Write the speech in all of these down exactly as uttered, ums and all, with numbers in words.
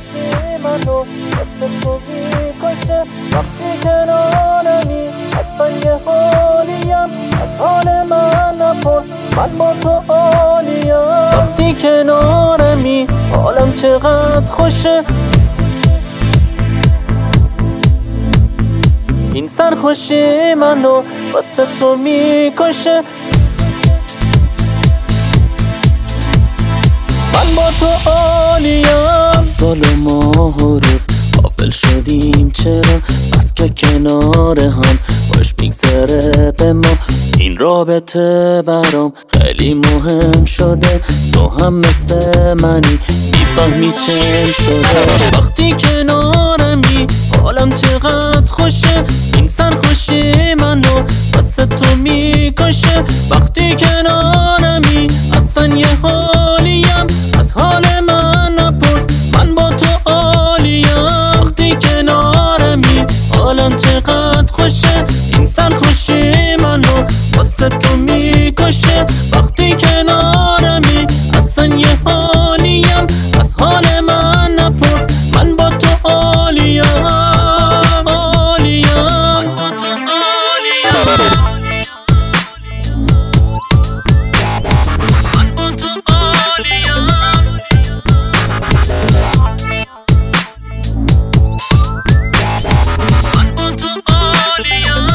خوشی منو واسه تو میکشه وقتی کنارمی. اصلا یه حالیم از حال من نپرس، من با تو عالیم. وقتی کنارمی حالم چقدر خوشه. این سرخوشی منو واسه تو میکشه. من با تو عالیم. از سال ماه و روز غافل شدیم چرا؟ بس که کنار هم خوش میگذره به ما. این رابطه برام خیلی مهم شده، تو هم مثل منی میفهمی چم شده. وقتی کنارمی حالم چقدر خوشه. این سرخوشی منو واسه تو میکشه. وقتی کنارمی اصلا یه حالیم از حال من نپرس، من با تو عالیم. وقتی کنارمی حالم چقدر خوشه. این سرخوشی منو واسه تو میکشه. وقتی کنارمی اصلا یه حالیم از حال من نپرس، من با تو عالیم. عالیم من با تو عالیم. من با تو عالیم. من با تو عالیم.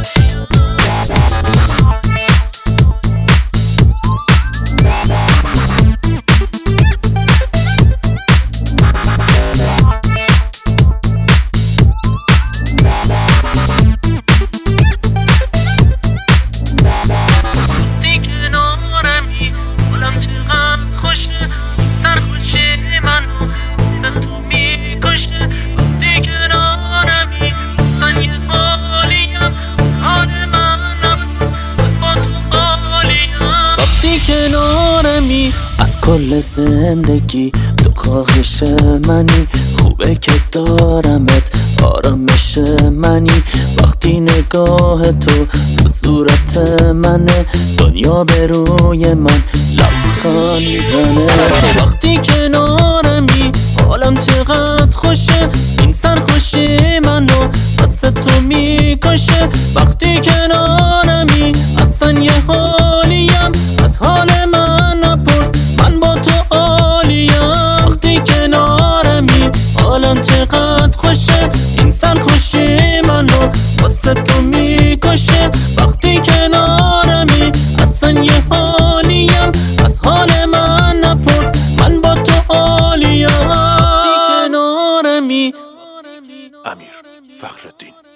سرخوشی منو واسه تو میکشه. وقتی کنارمی اصلا یه حالیم حال من نپرس، من با تو عالیم. وقتی کنارمی از کل زندگی تو خواهش منی، خوبه که دارمت آرامش منی. وقتی نگاه تو تو صورت منه، دنیا به روی من لبخند میزنه. وقتی کنارمی حالم چقدر خوشه. این سرخوشی منو واسه تو میکشه. وقتی کنارمی اصلا یه حالیم از حال من نپرس، من با تو عالیم. وقتی کنارمی حالم چقدر خوشه. این سرخوشی منو واسه تو میکشه. وقتی کنارمی اصلا یه حالیم از حال من نپرس، من با تو عالیم. وقتی کنارمی. امیر فخرالدین